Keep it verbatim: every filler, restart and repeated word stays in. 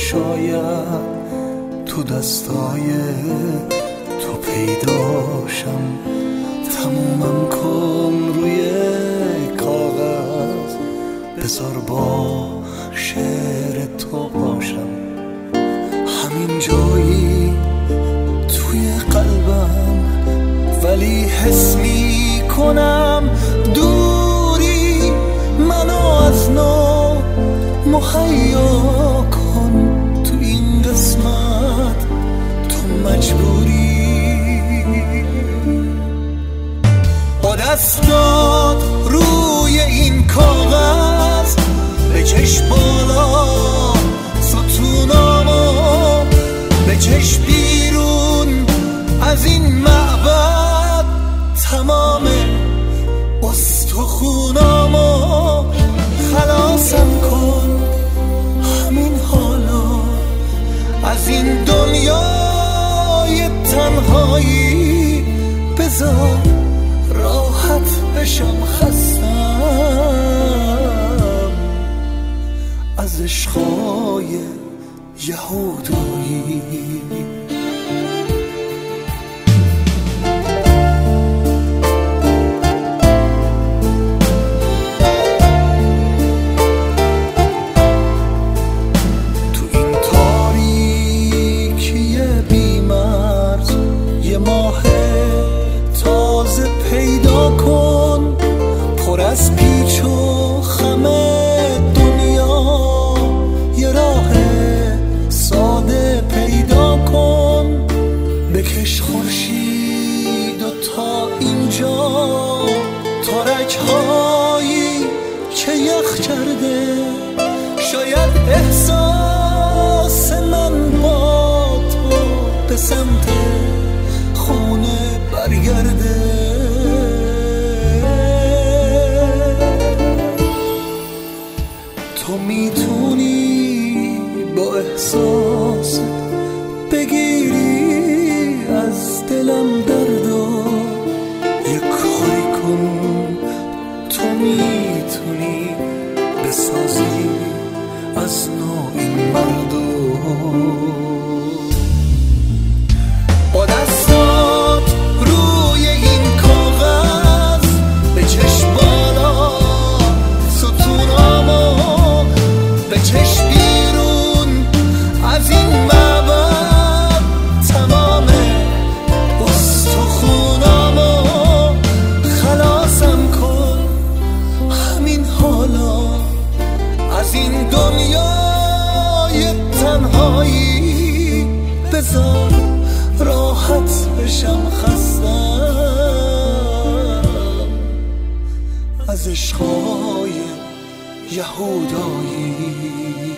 شاید تو دستای تو پیداشم. تمومم کن روی کاغذ، بذار با شعر تو باشم. همین جایی توی قلبم، ولی حس می کنم دوری. منو از نو مهیا کن، تو این قسمت تو مجبوری. با دستات روی این کاغذ بکش بالا ستونامو، بکش بیرون از این معبد تمام استخونامو. خلاصم کن همین حالا از این دنیای تنهایی، بذار راحت بشم. خستم از عشقای یهودایی. پیدا کن پر از پیچ و خم دنیا، یه راه ساده پیدا کن. بکش خورشید و تا اینجا تارک هایی که یخ کرده. شاید احساس من با تو به سمت خونه برگرده. تو میتونی با احساس بگیری از دلم دردو، یه کاری کن. تو میتونی بسازی از نو این مردو. با دستات روی این کاغذ بچش بالا ستونامو، بچش بیرون از این معبد تمام استخونامو. خلاصم کن همین حالا از این دنیای تنهایی، بذار راحت بشم. خستم از عشقای یهودایی.